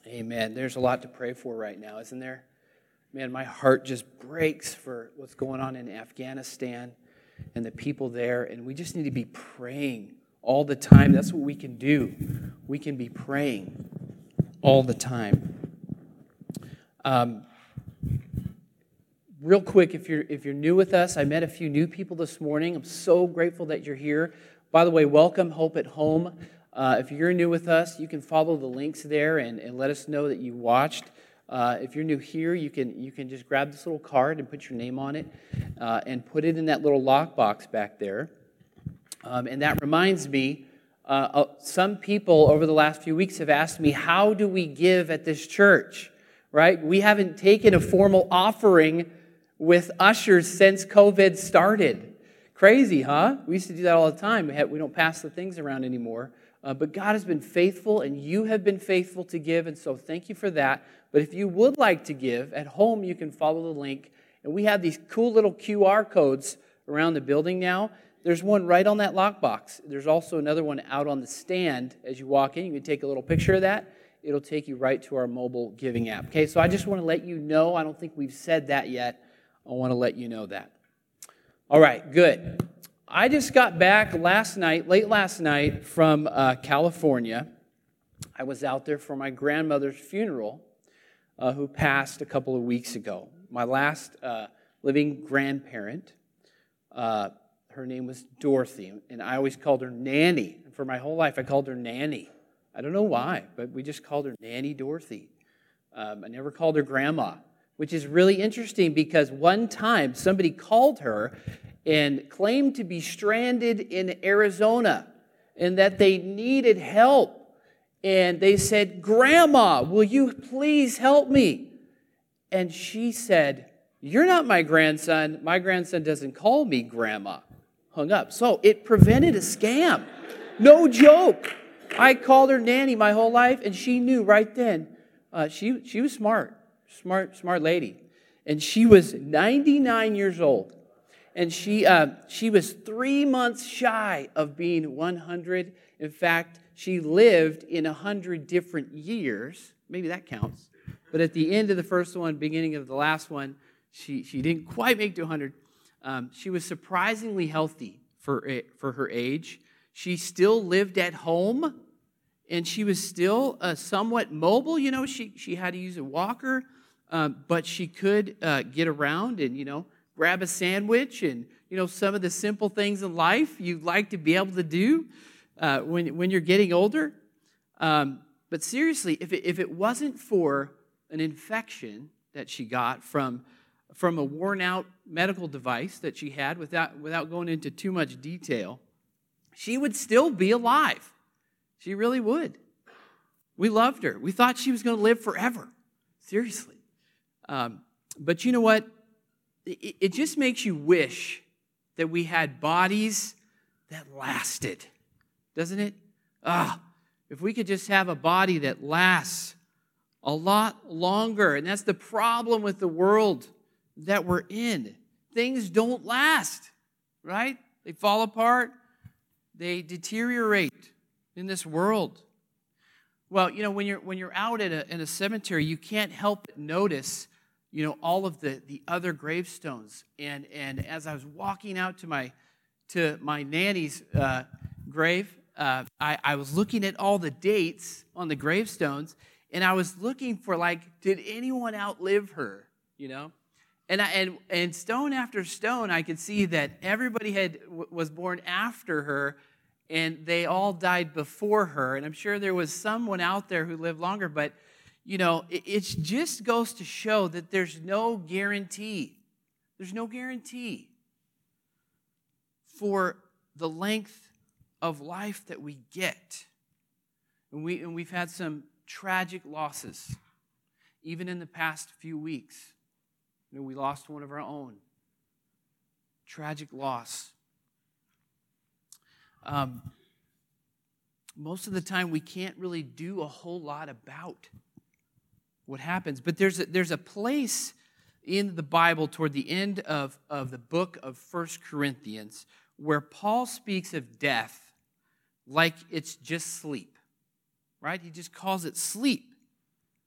Amen. There's a lot to pray for right now, isn't there? Man, my heart just breaks for what's going on in Afghanistan and the people there, and we just need to be praying all the time. That's what we can do. We can be praying all the time. Real quick, if you're new with us, I met a few new people this morning. I'm so grateful that you're here. By the way, welcome, Hope at Home. If you're new with us, you can follow the links there and let us know that you watched. If you're new here, you can just grab this little card and put your name on it and put it in that little lockbox back there. And that reminds me, some people over the last few weeks have asked me, how do we give at this church? Right? We haven't taken a formal offering with ushers since COVID started. Crazy, huh? We used to do that all the time. We don't pass the things around anymore. But God has been faithful, and you have been faithful to give, and so thank you for that. But if you would like to give, at home you can follow the link. And we have these cool little QR codes around the building now. There's one right on that lockbox. There's also another one out on the stand as you walk in. You can take a little picture of that. It'll take you right to our mobile giving app. Okay, so I just want to let you know. I don't think we've said that yet. I want to let you know that. All right, good. I just got back late last night from California. I was out there for my grandmother's funeral, who passed a couple of weeks ago. My last living grandparent, her name was Dorothy, and I always called her Nanny. For my whole life, I called her Nanny. I don't know why, but we just called her Nanny Dorothy. I never called her Grandma, which is really interesting because one time somebody called her and claimed to be stranded in Arizona and that they needed help. And they said, "Grandma, will you please help me?" And she said, "You're not my grandson. My grandson doesn't call me Grandma." Hung up. So it prevented a scam. No joke. I called her Nanny my whole life, and she knew right then. She was smart lady. And she was 99 years old. And she was 3 months shy of being 100. In fact, she lived in 100 different years. Maybe that counts. But at the end of the first one, beginning of the last one, she didn't quite make to 100. She was surprisingly healthy for her age. She still lived at home, and she was still somewhat mobile. You know, she had to use a walker, but she could get around and, grab a sandwich and, some of the simple things in life you'd like to be able to do when you're getting older. But seriously, if it wasn't for an infection that she got from a worn-out medical device that she had, without going into too much detail, she would still be alive. She really would. We loved her. We thought she was going to live forever. Seriously. But you know what? It just makes you wish that we had bodies that lasted, doesn't it? If we could just have a body that lasts a lot longer. And that's the problem with the world that we're in. Things don't last, right? They fall apart. They deteriorate in this world. Well, when you're out in a cemetery, you can't help but notice all of the other gravestones. And as I was walking out to my nanny's grave, I was looking at all the dates on the gravestones, and I was looking for, did anyone outlive her, And stone after stone, I could see that everybody was born after her, and they all died before her. And I'm sure there was someone out there who lived longer, but it just goes to show that there's no guarantee. There's no guarantee for the length of life that we get. And we've had some tragic losses, even in the past few weeks. We lost one of our own. Tragic loss. Most of the time, we can't really do a whole lot about what happens. But there's a place in the Bible toward the end of the book of 1 Corinthians where Paul speaks of death like it's just sleep, right? He just calls it sleep.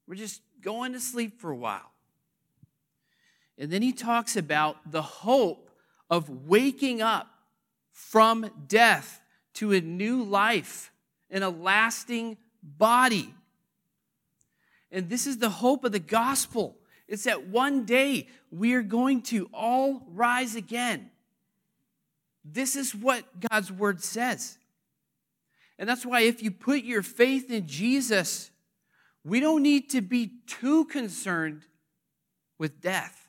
We're just going to sleep for a while. And then he talks about the hope of waking up from death to a new life and a lasting body. And this is the hope of the gospel. It's that one day we are going to all rise again. This is what God's word says. And that's why if you put your faith in Jesus, we don't need to be too concerned with death.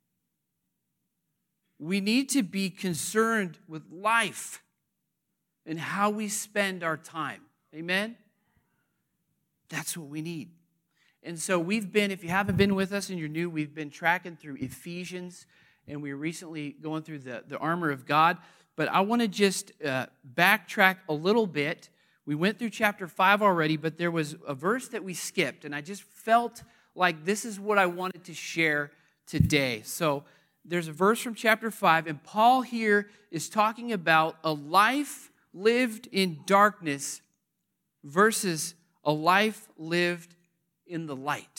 We need to be concerned with life and how we spend our time. Amen? That's what we need. And so we've been, if you haven't been with us and you're new, we've been tracking through Ephesians, and we're recently going through the armor of God. But I want to just backtrack a little bit. We went through chapter 5 already, but there was a verse that we skipped, and I just felt like this is what I wanted to share today. So there's a verse from chapter 5, and Paul here is talking about a life lived in darkness versus a life lived in the light.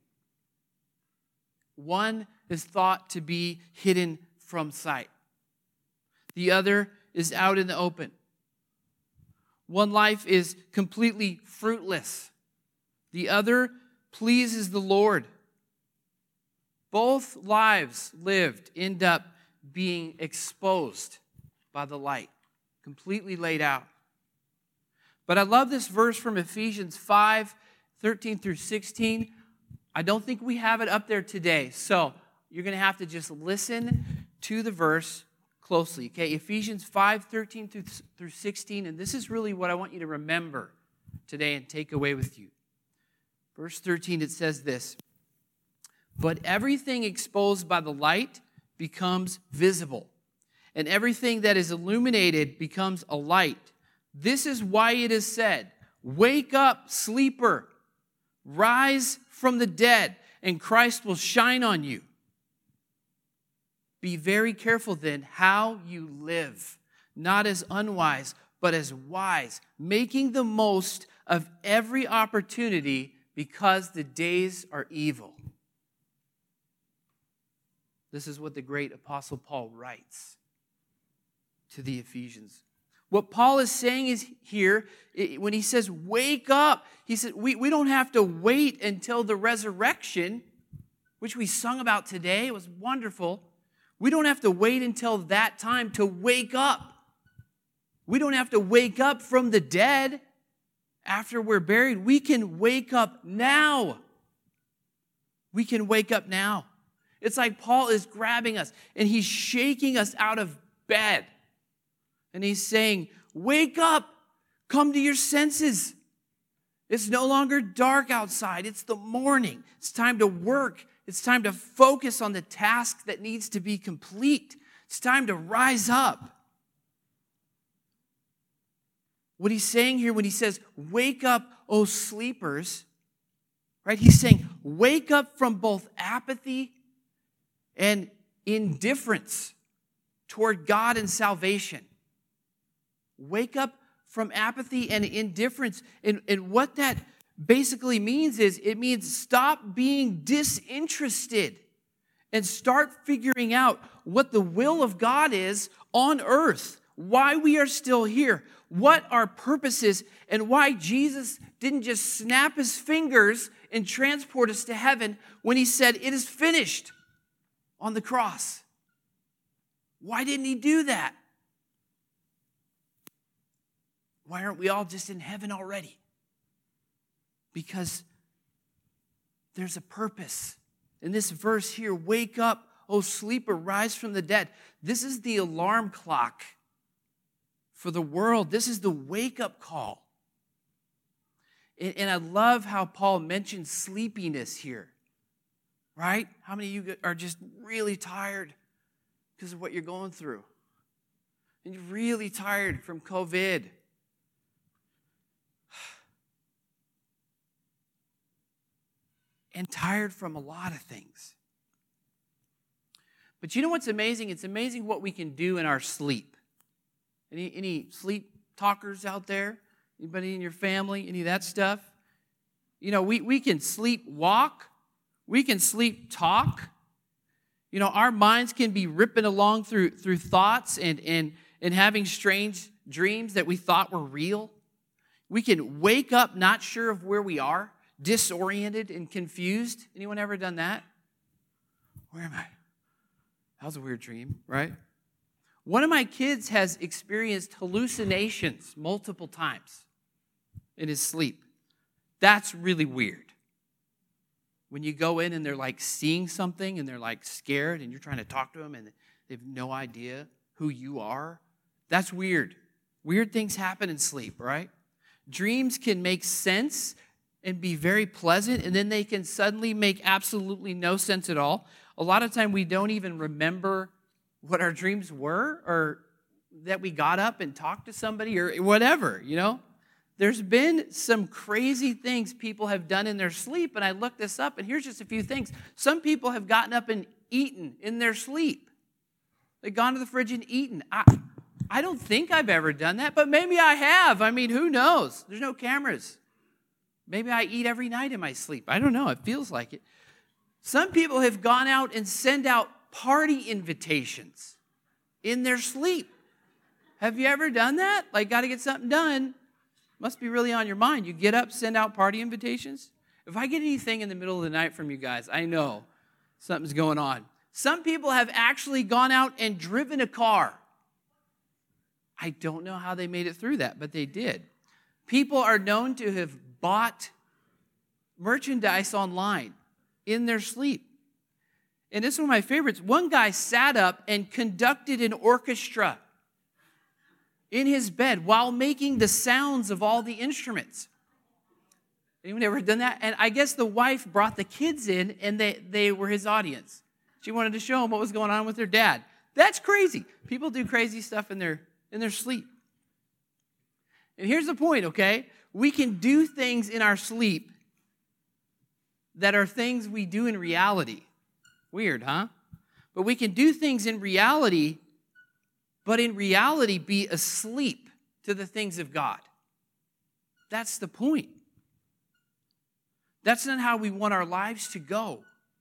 One is thought to be hidden from sight. The other is out in the open. One life is completely fruitless. The other pleases the Lord. Both lives lived end up being exposed by the light, completely laid out. But I love this verse from Ephesians 5:13 through 16. I don't think we have it up there today, so you're going to have to just listen to the verse closely. Okay, Ephesians 5:13 through 16, and this is really what I want you to remember today and take away with you. Verse 13, it says this: "But everything exposed by the light becomes visible, and everything that is illuminated becomes a light. This is why it is said, 'Wake up, sleeper, rise from the dead, and Christ will shine on you.' Be very careful then how you live, not as unwise, but as wise, making the most of every opportunity because the days are evil." This is what the great Apostle Paul writes to the Ephesians. What Paul is saying is here, when he says, wake up, he said, we don't have to wait until the resurrection, which we sung about today. It was wonderful. We don't have to wait until that time to wake up. We don't have to wake up from the dead after we're buried. We can wake up now. We can wake up now. It's like Paul is grabbing us and he's shaking us out of bed. And he's saying, wake up, come to your senses. It's no longer dark outside. It's the morning. It's time to work. It's time to focus on the task that needs to be complete. It's time to rise up. What he's saying here when he says, wake up, O sleepers, right? He's saying, wake up from both apathy and indifference toward God and salvation. Wake up from apathy and indifference. And what that basically means is it means stop being disinterested and start figuring out what the will of God is on earth, why we are still here, what our purpose is, and why Jesus didn't just snap his fingers and transport us to heaven when he said, "It is finished," on the cross. Why didn't he do that? Why aren't we all just in heaven already? Because there's a purpose. In this verse here, wake up, O sleeper, rise from the dead. This is the alarm clock for the world. This is the wake-up call. And I love how Paul mentions sleepiness here, right? How many of you are just really tired because of what you're going through? And you're really tired from COVID. And tired from a lot of things. But you know what's amazing? It's amazing what we can do in our sleep. Any sleep talkers out there? Anybody in your family? Any of that stuff? We can sleep walk. We can sleep talk. Our minds can be ripping along through thoughts and having strange dreams that we thought were real. We can wake up not sure of where we are, disoriented and confused. Anyone ever done that? Where am I? That was a weird dream, right? One of my kids has experienced hallucinations multiple times in his sleep. That's really weird. When you go in and they're like seeing something and they're like scared and you're trying to talk to them and they have no idea who you are, that's weird. Weird things happen in sleep, right? Dreams can make sense and be very pleasant, and then they can suddenly make absolutely no sense at all. A lot of time we don't even remember what our dreams were, or that we got up and talked to somebody or whatever, There's been some crazy things people have done in their sleep, and I looked this up, and here's just a few things. Some people have gotten up and eaten in their sleep. They've gone to the fridge and eaten. I don't think I've ever done that, but maybe I have. Who knows? There's no cameras. Maybe I eat every night in my sleep. I don't know. It feels like it. Some people have gone out and sent out party invitations in their sleep. Have you ever done that? Got to get something done. Must be really on your mind. You get up, send out party invitations. If I get anything in the middle of the night from you guys, I know something's going on. Some people have actually gone out and driven a car. I don't know how they made it through that, but they did. People are known to have bought merchandise online in their sleep. And this is one of my favorites. One guy sat up and conducted an orchestra in his bed while making the sounds of all the instruments. Anyone ever done that? And I guess the wife brought the kids in, and they were his audience. She wanted to show them what was going on with their dad. That's crazy. People do crazy stuff in their sleep. And here's the point, okay? We can do things in our sleep that are things we do in reality. Weird, huh? But we can do things in reality, but in reality be asleep to the things of God. That's the point. That's not how we want our lives to go.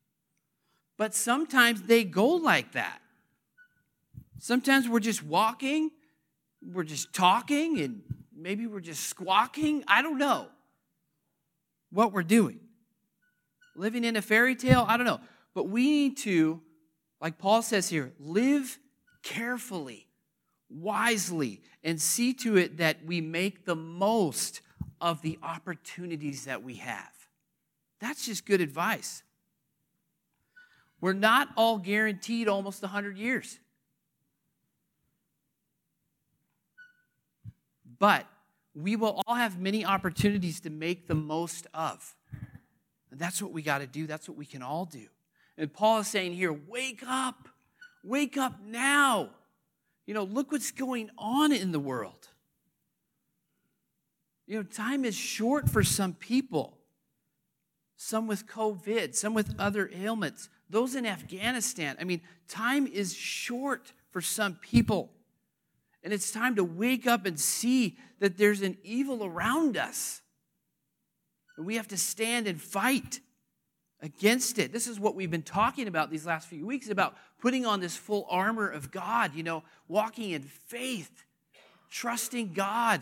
But sometimes they go like that. Sometimes we're just walking, we're just talking, and maybe we're just squawking. I don't know what we're doing. Living in a fairy tale? I don't know. But we need to, like Paul says here, live carefully, wisely, and see to it that we make the most of the opportunities that we have. That's just good advice. We're not all guaranteed almost 100 years. But we will all have many opportunities to make the most of. And that's what we got to do. That's what we can all do. And Paul is saying here, wake up. Wake up now. Look what's going on in the world. Time is short for some people. Some with COVID, some with other ailments. Those in Afghanistan. Time is short for some people. And it's time to wake up and see that there's an evil around us. And we have to stand and fight against it. This is what we've been talking about these last few weeks, about putting on this full armor of God, walking in faith, trusting God.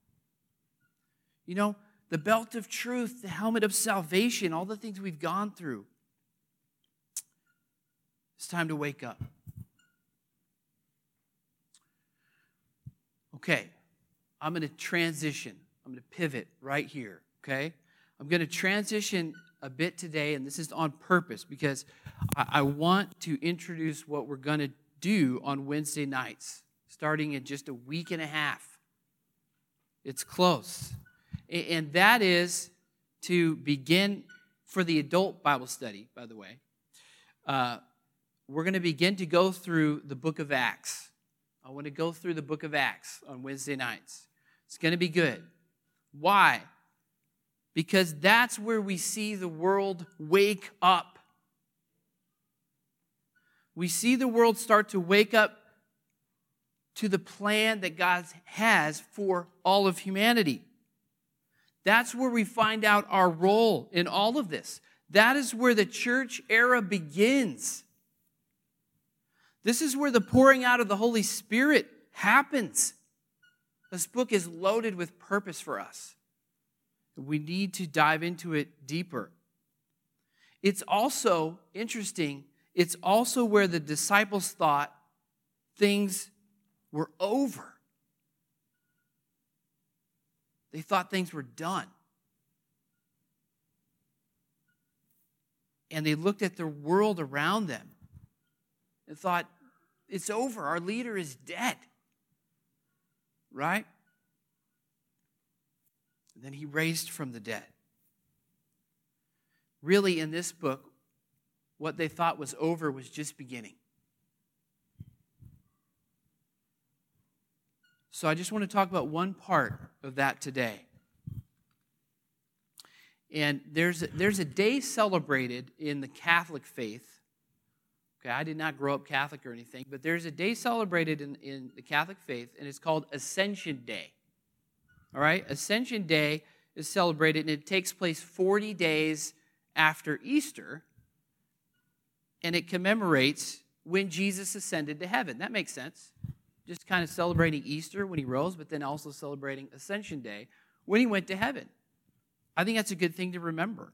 The belt of truth, the helmet of salvation, all the things we've gone through. It's time to wake up. Okay, I'm going to transition. I'm going to pivot right here, okay? I'm going to transition a bit today, and this is on purpose because I want to introduce what we're going to do on Wednesday nights, starting in just a week and a half. It's close. And that is to begin for the adult Bible study, by the way. We're going to begin to go through the book of Acts. I want to go through the book of Acts on Wednesday nights. It's going to be good. Why? Because that's where we see the world wake up. We see the world start to wake up to the plan that God has for all of humanity. That's where we find out our role in all of this. That is where the church era begins. This is where the pouring out of the Holy Spirit happens. This book is loaded with purpose for us. We need to dive into it deeper. It's also interesting. It's also where the disciples thought things were over. They thought things were done. And they looked at the world around them and thought, it's over. Our leader is dead. Right? And then he raised from the dead. Really, in this book, what they thought was over was just beginning. So I just want to talk about one part of that today. And there's a day celebrated in the Catholic faith. Okay, I did not grow up Catholic or anything, but there's a day celebrated in the Catholic faith, and it's called Ascension Day. All right? Ascension Day is celebrated, and it takes place 40 days after Easter, and it commemorates when Jesus ascended to heaven. That makes sense. Just kind of celebrating Easter when he rose, but then also celebrating Ascension Day when he went to heaven. I think that's a good thing to remember.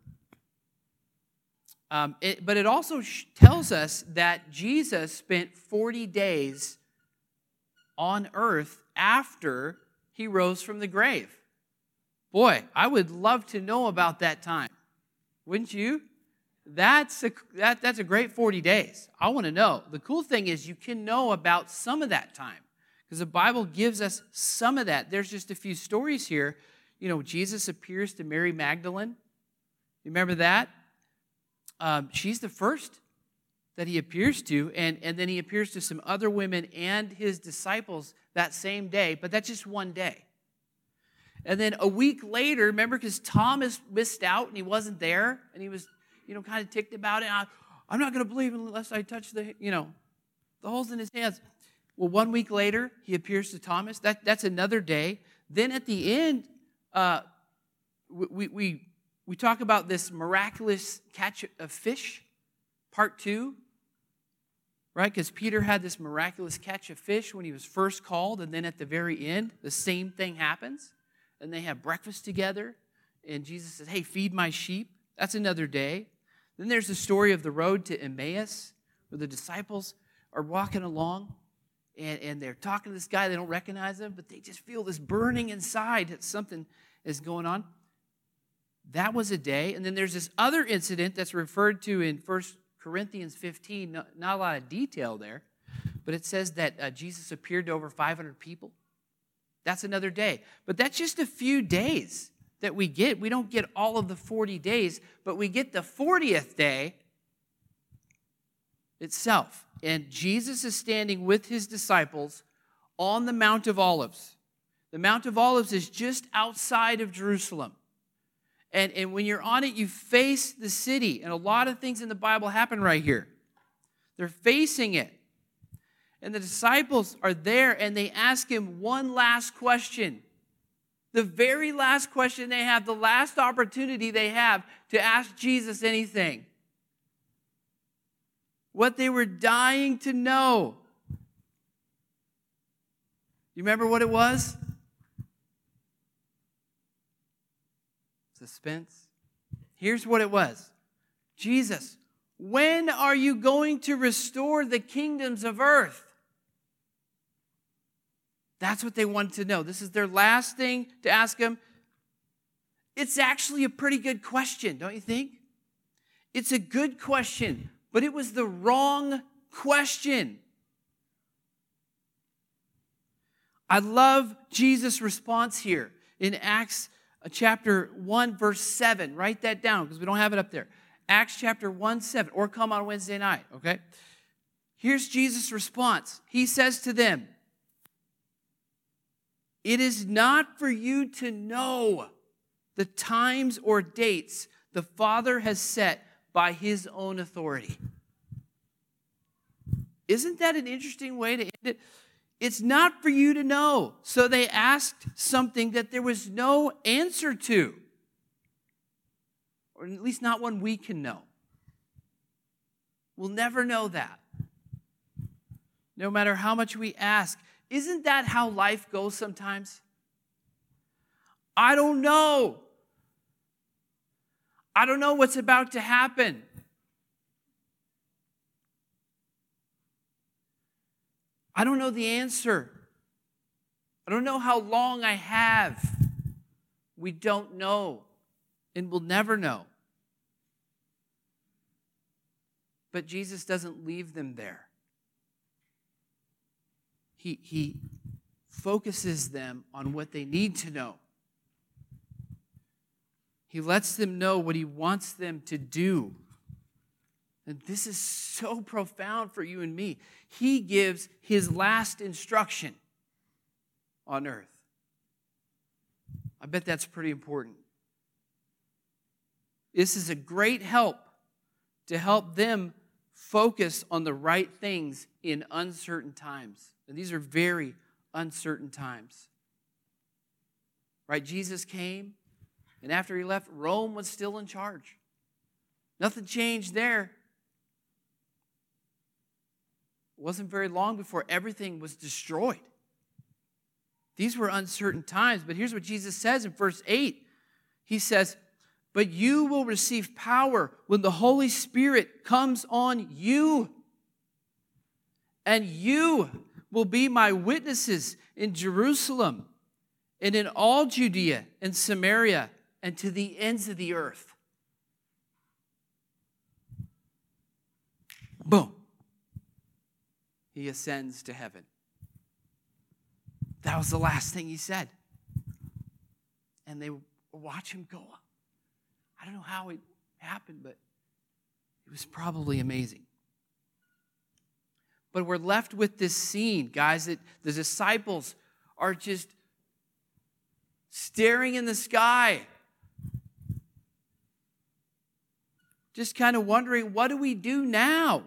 But it also tells us that Jesus spent 40 days on earth after he rose from the grave. Boy, I would love to know about that time. Wouldn't you? That's a great 40 days. I want to know. The cool thing is you can know about some of that time because the Bible gives us some of that. There's just a few stories here. You know, Jesus appears to Mary Magdalene. You remember that? She's the first that he appears to, and then he appears to some other women and his disciples that same day, but that's just one day. And then a week later, remember, because Thomas missed out and he wasn't there, and he was, kind of ticked about it. I'm not going to believe unless I touch the holes in his hands. Well, 1 week later, he appears to Thomas. That's another day. Then at the end, we talk about this miraculous catch of fish, part 2, right? Because Peter had this miraculous catch of fish when he was first called, and then at the very end, the same thing happens. And they have breakfast together, and Jesus says, hey, feed my sheep. That's another day. Then there's the story of the road to Emmaus, where the disciples are walking along, and they're talking to this guy. They don't recognize him, but they just feel this burning inside that something is going on. That was a day. And then there's this other incident that's referred to in 1 Corinthians 15. Not a lot of detail there, but it says that Jesus appeared to over 500 people. That's another day. But that's just a few days that we get. We don't get all of the 40 days, but we get the 40th day itself. And Jesus is standing with his disciples on the Mount of Olives. The Mount of Olives is just outside of Jerusalem. And when you're on it, you face the city. And a lot of things in the Bible happen right here. They're facing it. And the disciples are there, and they ask him one last question. The very last question they have, the last opportunity they have to ask Jesus anything. What they were dying to know. You remember what it was? Suspense. Here's what it was. Jesus, when are you going to restore the kingdoms of earth? That's what they wanted to know. This is their last thing to ask him. It's actually a pretty good question, don't you think? It's a good question, but it was the wrong question. I love Jesus' response here in Acts chapter 1, verse 7. Write that down because we don't have it up there. Acts chapter 1, 7, or come on Wednesday night, okay? Here's Jesus' response. He says to them, it is not for you to know the times or dates the Father has set by his own authority. Isn't that an interesting way to end it? It's not for you to know. So they asked something that there was no answer to. or at least not one we can know. We'll never know that. No matter how much we ask. Isn't that how life goes sometimes? I don't know. I don't know what's about to happen. I don't know the answer. I don't know how long I have. We don't know, and we'll never know. But Jesus doesn't leave them there. He focuses them on what they need to know. He lets them know what he wants them to do. And this is so profound for you and me. He gives his last instruction on earth. I bet that's pretty important. This is a great help to help them focus on the right things in uncertain times. And these are very uncertain times. Right? Jesus came, and after he left, Rome was still in charge. Nothing changed there. It wasn't very long before everything was destroyed. These were uncertain times, but here's what Jesus says in verse 8. He says, "But you will receive power when the Holy Spirit comes on you. And you will be my witnesses in Jerusalem and in all Judea and Samaria and to the ends of the earth." Boom. He ascends to heaven. That was the last thing he said. And they watch him go up. I don't know how it happened, but it was probably amazing. But we're left with this scene, guys, that the disciples are just staring in the sky. Just kind of wondering, what do we do now?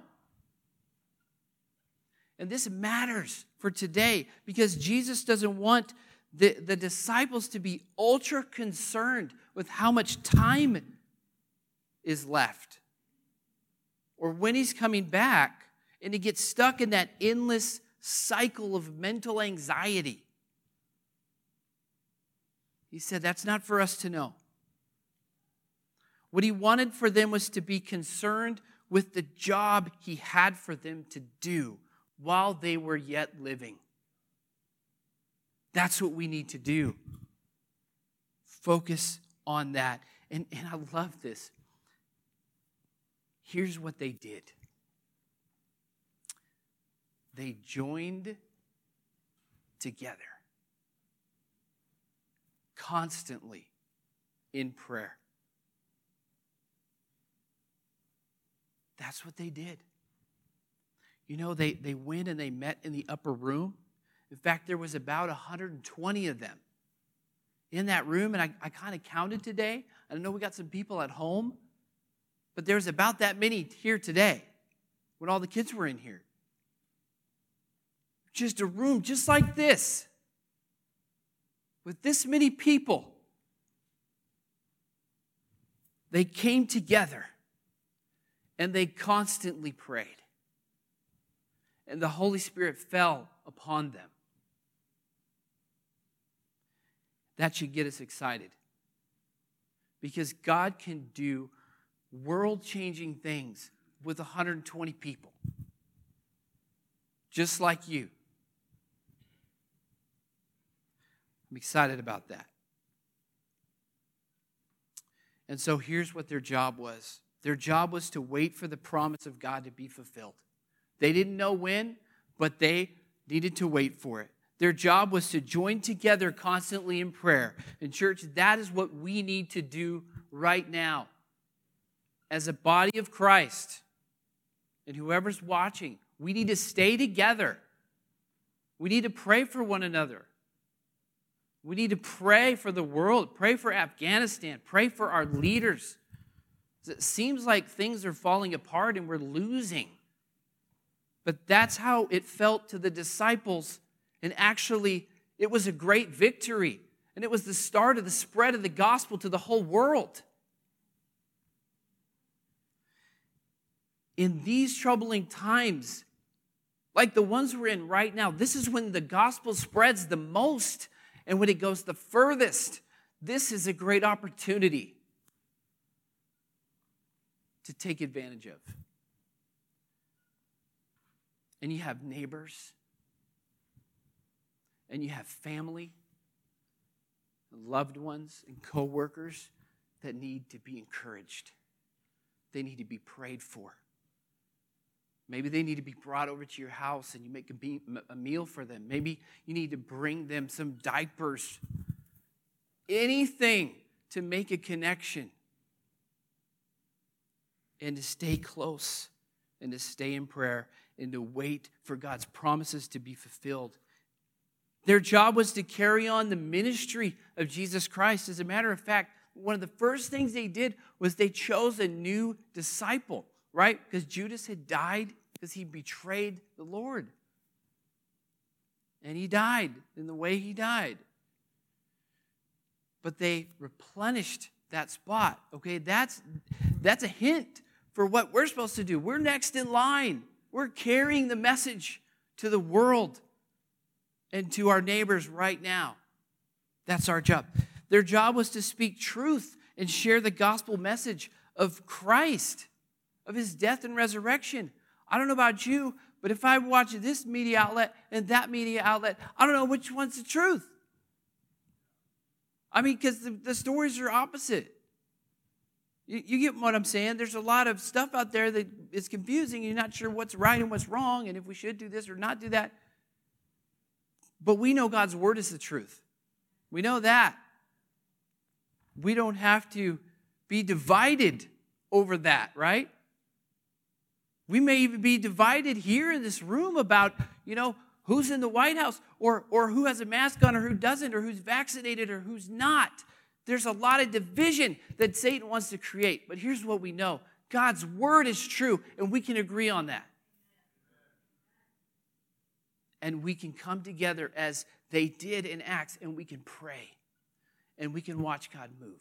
And this matters for today because Jesus doesn't want the disciples to be ultra concerned with how much time is left or when he's coming back and to get stuck in that endless cycle of mental anxiety. He said that's not for us to know. What he wanted for them was to be concerned with the job he had for them to do while they were yet living. That's what we need to do. Focus on that. And I love this. Here's what they did. They joined together constantly in prayer. That's what they did. You know, they went and they met in the upper room. In fact, there was about 120 of them in that room, and I kind of counted today. I know we got some people at home, but there's about that many here today when all the kids were in here. Just a room just like this with this many people. They came together and they constantly prayed. And the Holy Spirit fell upon them. That should get us excited. Because God can do world-changing things with 120 people. Just like you. I'm excited about that. And so here's what their job was. Their job was to wait for the promise of God to be fulfilled. They didn't know when, but they needed to wait for it. Their job was to join together constantly in prayer. And church, that is what we need to do right now. As a body of Christ, and whoever's watching, we need to stay together. We need to pray for one another. We need to pray for the world, pray for Afghanistan, pray for our leaders. It seems like things are falling apart and we're losing. But that's how it felt to the disciples. And actually, it was a great victory. And it was the start of the spread of the gospel to the whole world. in these troubling times, like the ones we're in right now, this is when the gospel spreads the most and when it goes the furthest. This is a great opportunity to take advantage of. And you have neighbors, and you have family, loved ones, and co-workers that need to be encouraged. They need to be prayed for. Maybe they need to be brought over to your house and you make a meal for them. Maybe you need to bring them some diapers. Anything to make a connection and to stay close and to stay in prayer and to wait for God's promises to be fulfilled. Their job was to carry on the ministry of Jesus Christ. As a matter of fact, one of the first things they did was they chose a new disciple, right? Because Judas had died because he betrayed the Lord. And he died in the way he died. But they replenished that spot, okay? That's a hint for what we're supposed to do. We're next in line. We're carrying the message to the world and to our neighbors right now. That's our job. Their job was to speak truth and share the gospel message of Christ, of his death and resurrection. I don't know about you, but if I watch this media outlet and that media outlet, I don't know which one's the truth. I mean, because the stories are opposite. You get what I'm saying? There's a lot of stuff out there that is confusing. You're not sure what's right and what's wrong and if we should do this or not do that. But we know God's word is the truth. We know that. We don't have to be divided over that, right? We may even be divided here in this room about, who's in the White House or who has a mask on or who doesn't or who's vaccinated or who's not. There's a lot of division that Satan wants to create. But here's what we know. God's word is true, and we can agree on that. And we can come together as they did in Acts, and we can pray. And we can watch God move.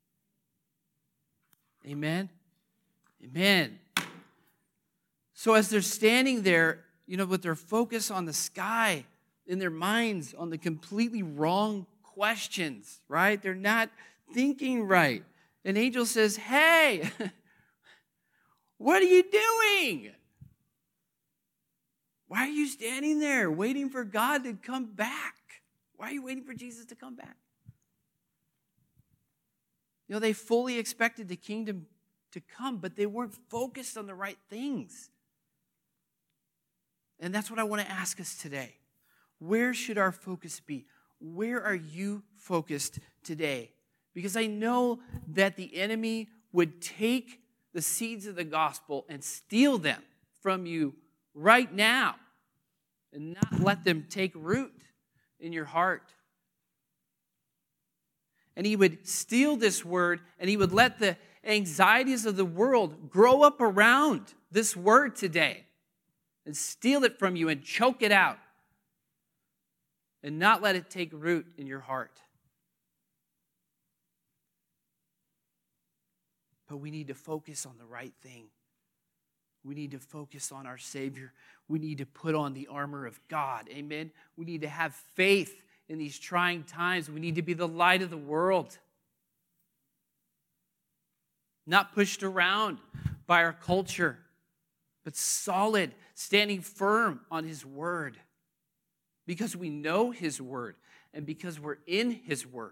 Amen? Amen. So as they're standing there, with their focus on the sky, in their minds, on the completely wrong questions, right? They're not thinking right. An angel says, hey, what are you doing? Why are you standing there waiting for God to come back? Why are you waiting for Jesus to come back? They fully expected the kingdom to come, but they weren't focused on the right things. And that's what I want to ask us today. Where should our focus be? Where are you focused today? Because I know that the enemy would take the seeds of the gospel and steal them from you right now and not let them take root in your heart. And he would steal this word and he would let the anxieties of the world grow up around this word today and steal it from you and choke it out and not let it take root in your heart. But we need to focus on the right thing. We need to focus on our Savior. We need to put on the armor of God. Amen? We need to have faith in these trying times. We need to be the light of the world. Not pushed around by our culture, but solid, standing firm on His Word. Because we know His Word and because we're in His Word.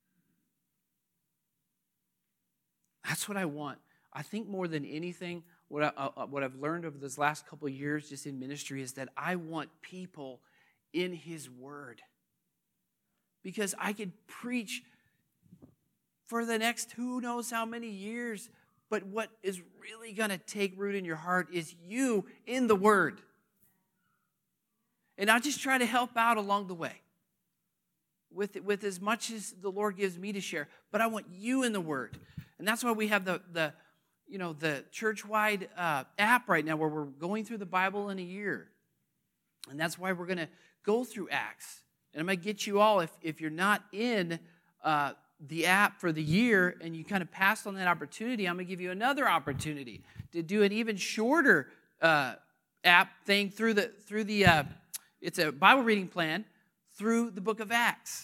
That's what I want. I think more than anything, what I've learned over this last couple of years just in ministry is that I want people in His Word. Because I could preach for the next who knows how many years, but what is really going to take root in your heart is you in the Word. And I'll just try to help out along the way with as much as the Lord gives me to share. But I want you in the Word. And that's why we have the church-wide app right now where we're going through the Bible in a year. And that's why we're going to go through Acts. And I'm going to get you all, if you're not in the app for the year and you kind of passed on that opportunity, I'm going to give you another opportunity to do an even shorter app thing through the it's a Bible reading plan through the book of Acts.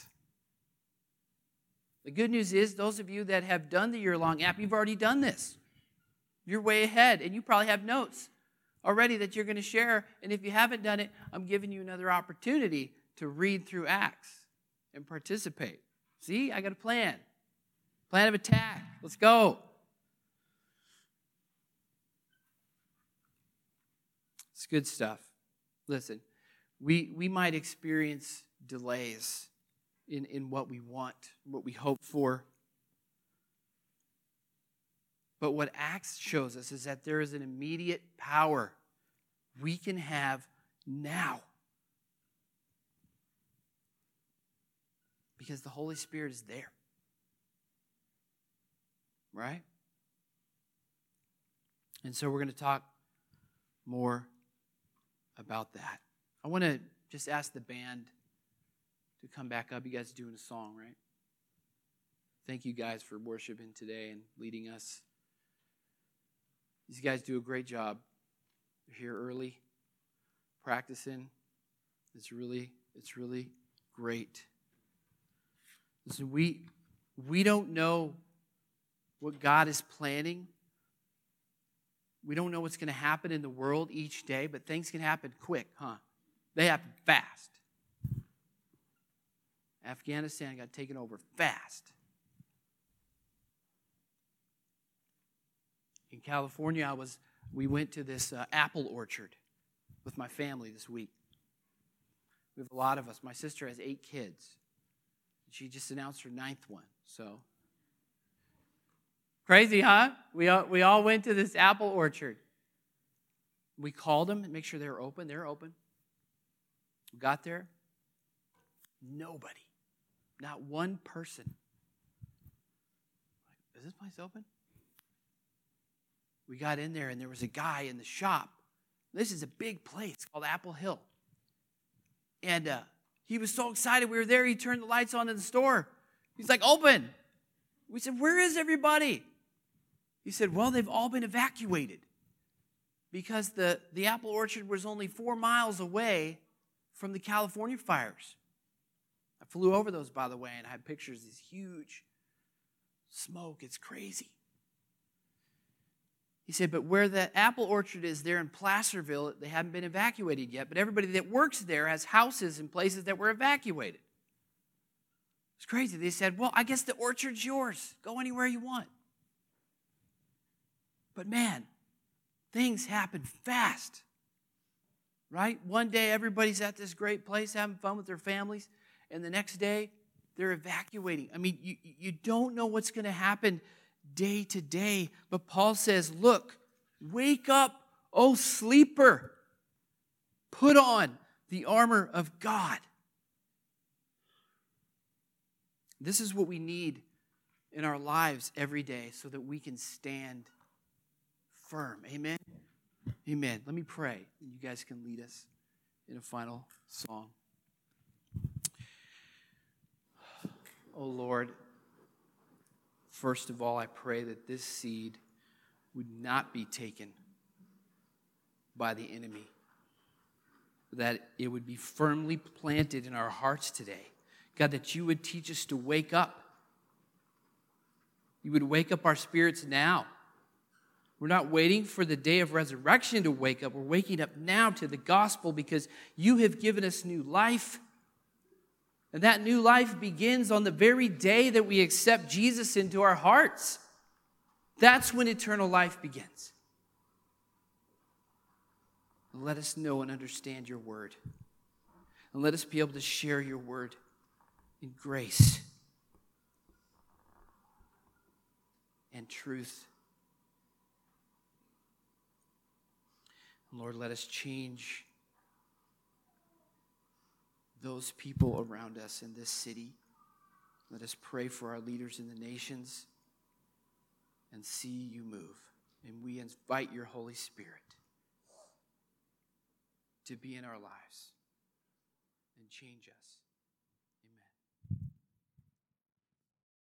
The good news is those of you that have done the year-long app, you've already done this. You're way ahead, and you probably have notes already that you're going to share. And if you haven't done it, I'm giving you another opportunity to read through Acts and participate. See, I got a plan. Plan of attack. Let's go. It's good stuff. Listen, we might experience delays in what we want, what we hope for. But what Acts shows us is that there is an immediate power we can have now. Because the Holy Spirit is there. Right? And so we're going to talk more about that. I want to just ask the band to come back up. You guys are doing a song, right? Thank you guys for worshiping today and leading us. These guys do a great job. They're here early, practicing. It's really great. Listen, we don't know what God is planning. We don't know what's going to happen in the world each day, but things can happen quick, huh? They happen fast. Afghanistan got taken over fast. In California, we went to this apple orchard with my family this week. We have a lot of us. My sister has 8 kids. She just announced her 9th one. So crazy, huh? We all went to this apple orchard. We called them and make sure they were open. They're open. We got there. Nobody. Not one person. Is this place open? We got in there and there was a guy in the shop. This is a big place called Apple Hill. And he was so excited we were there, he turned the lights on in the store. He's like, open. We said, where is everybody? He said, well, they've all been evacuated because the apple orchard was only 4 miles away from the California fires. I flew over those, by the way, and I had pictures of this huge smoke. It's crazy. He said, but where the apple orchard is there in Placerville, they haven't been evacuated yet, but everybody that works there has houses in places that were evacuated. It's crazy. They said, well, I guess the orchard's yours. Go anywhere you want. But man, things happen fast, right? One day everybody's at this great place having fun with their families, and the next day they're evacuating. I mean, you don't know what's going to happen day to day. But Paul says, look, wake up, O sleeper. Put on the armor of God. This is what we need in our lives every day so that we can stand firm. Amen? Amen. Let me pray, and you guys can lead us in a final song. Oh, Lord, first of all, I pray that this seed would not be taken by the enemy, that it would be firmly planted in our hearts today. God, that you would teach us to wake up. You would wake up our spirits now. We're not waiting for the day of resurrection to wake up. We're waking up now to the gospel because you have given us new life. And that new life begins on the very day that we accept Jesus into our hearts. That's when eternal life begins. And let us know and understand your word. And let us be able to share your word in grace and truth. Lord, let us change those people around us in this city. Let us pray for our leaders in the nations and see you move. And we invite your Holy Spirit to be in our lives and change us.